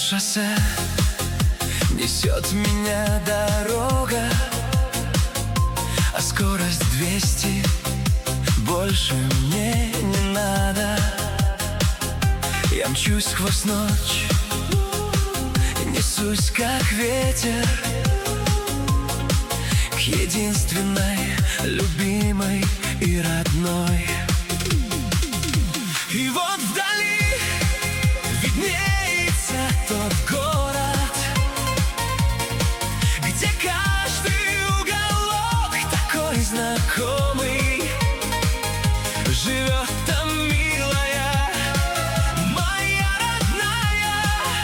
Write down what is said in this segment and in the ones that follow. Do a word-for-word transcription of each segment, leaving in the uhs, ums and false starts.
шоссе несет меня дорога, а скорость двести, больше мне не надо. Я мчусь сквозь ночь, несусь как ветер к единственной, любимой и родной. И вот вдали виднеется тот город, где каждый уголок такой знакомый. Живет там милая, моя родная.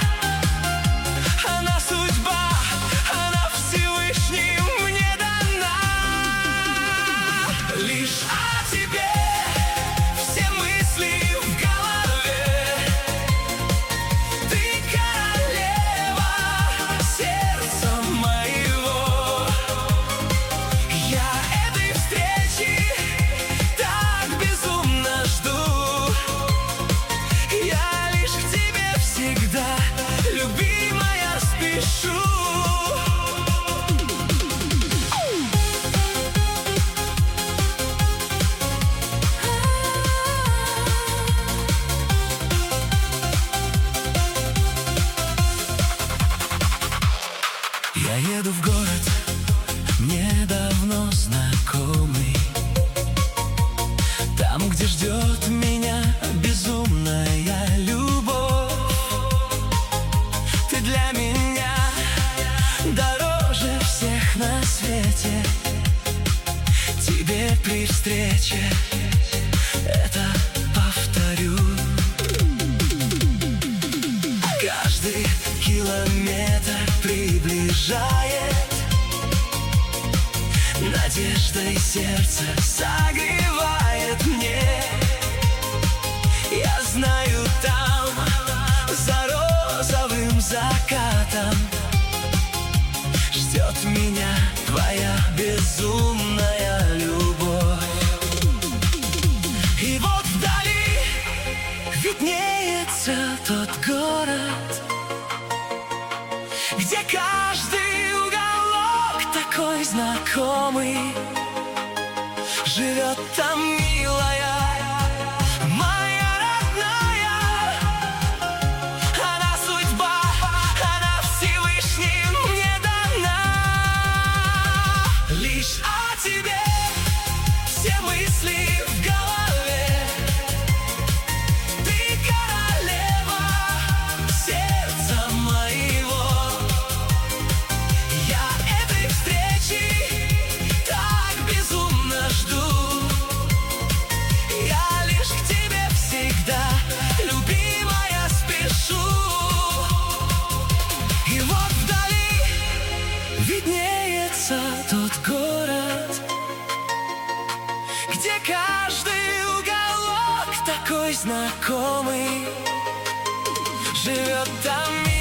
Она судьба, она Всевышним мне дана. Лишь о тебе все мысли в голове. Ты королева сердца моего. Я этой встречи так безумно жду. Я лишь к тебе всегда, любимая, спешу. Я еду в город, мне давно знакомый. Там, где ждет меня безумная любовь. Ты для меня дороже всех на свете. Тебе при встрече это повторю. Каждый километр приближает, надеждой сердце согревает мне. Я знаю, там, за розовым закатом, ждет меня твоя безумная любовь. И вот вдали виднеется тот город, где каждый уголок такой знакомый. Живет там милая, моя родная. Она судьба, она Всевышним мне дана. Лишь о тебе все мысли в голове. Ты королева сердца моего. Я этой встречи так безумно жду. Я лишь к тебе всегда, любимая, спешу. И вот вдали виднеется тот город, где каждый уголок такой знакомый. Живет там